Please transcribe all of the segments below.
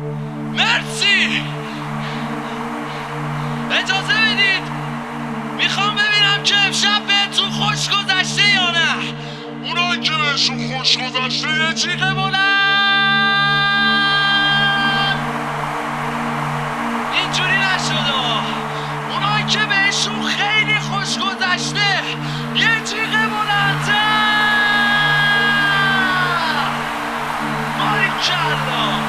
مرسی. اجازه بدید میخوام ببینم که امشب بهتون خوش گذشته یا نه. اونایی که بهشون خوش گذشته یه جیغ بلند. اینجوری نشد. اونایی که بهشون خیلی خوش گذشته یه جیغ بلندتر. باریکلا.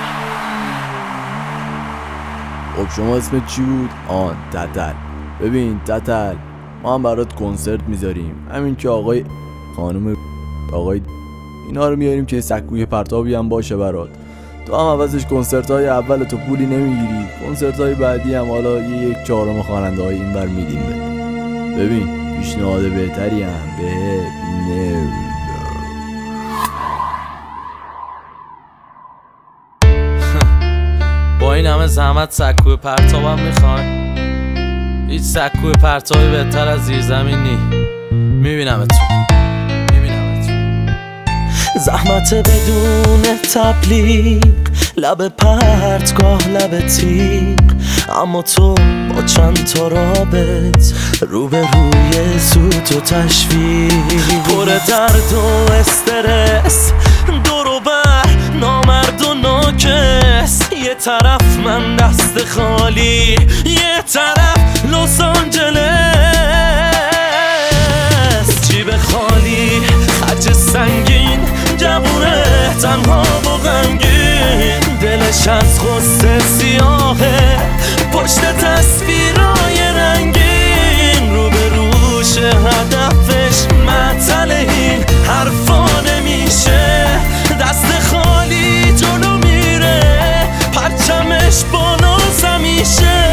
خب شما اسمت چی بود؟ تتل. ببین تتل، ما هم برات کنسرت میذاریم. همین که آقای خانم آقای اینا رو میاریم که سکوی پرتابی هم باشه برات. تو هم عوضش کنسرت های اول تو پولی نمیگیری، کنسرت های بعدی هم حالا یک چهارم خواننده های این بر میدیم بده. ببین پیشنهاد بهتری هم به با این همه زحمت سکوی پرتابم میخواین؟ هیچ سکوی پرتابی بهتر از زیرزمین نی. میبینمتون. زحمت بدون تبلیغ، لب پرتگاه لب تیغ، اما تو با چند تا رابط روبروی سوت و تشویق، پر درد و استرس، دور و بر نامرد و ناکس. یه طرف من دست خالی، یه طرف لس آنجلس. جیب خالی، خرج سنگین، جوونه تنها و غمگین، دلش از غصه سیاهه، پشت تصویرای رنگین، رو به روش هدفش معطل، این حرفا نمیشه، دست خالی جلو میره، پرچمش بالاست همیشه.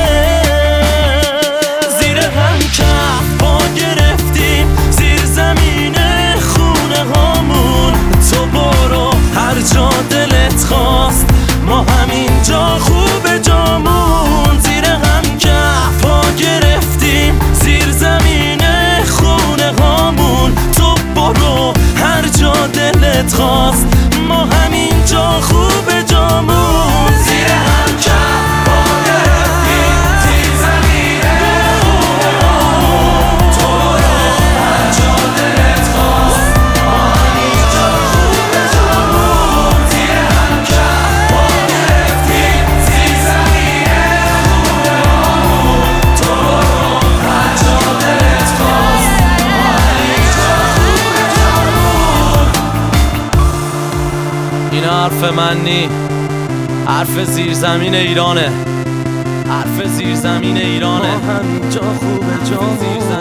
زیر هم کف پا گرفتیم، زیر زمین خونه هامون، تو برو هر جا دلت خواست، ما همینجا خوب جامون. زیر هم کف پا گرفتیم، زیر زمین خونه هامون، تو برو هر جا دلت خواست، ما همینجا خوب جامون. زیر هم کف پا گرفتیم، زیر زمین خونه هامون، تو برو هر جا دلت خواست، ما همینجا خوب جامون. زیر هم کف پا گرفتیم، زیر زمین خونه هامون، تو برو هر جا دلت خواست، ما همینجا خوب جامون. اینا حرف من نی، حرف زیرزمین ایرانه، حرف زیرزمین ایرانه. ما همینجا خوب جامون.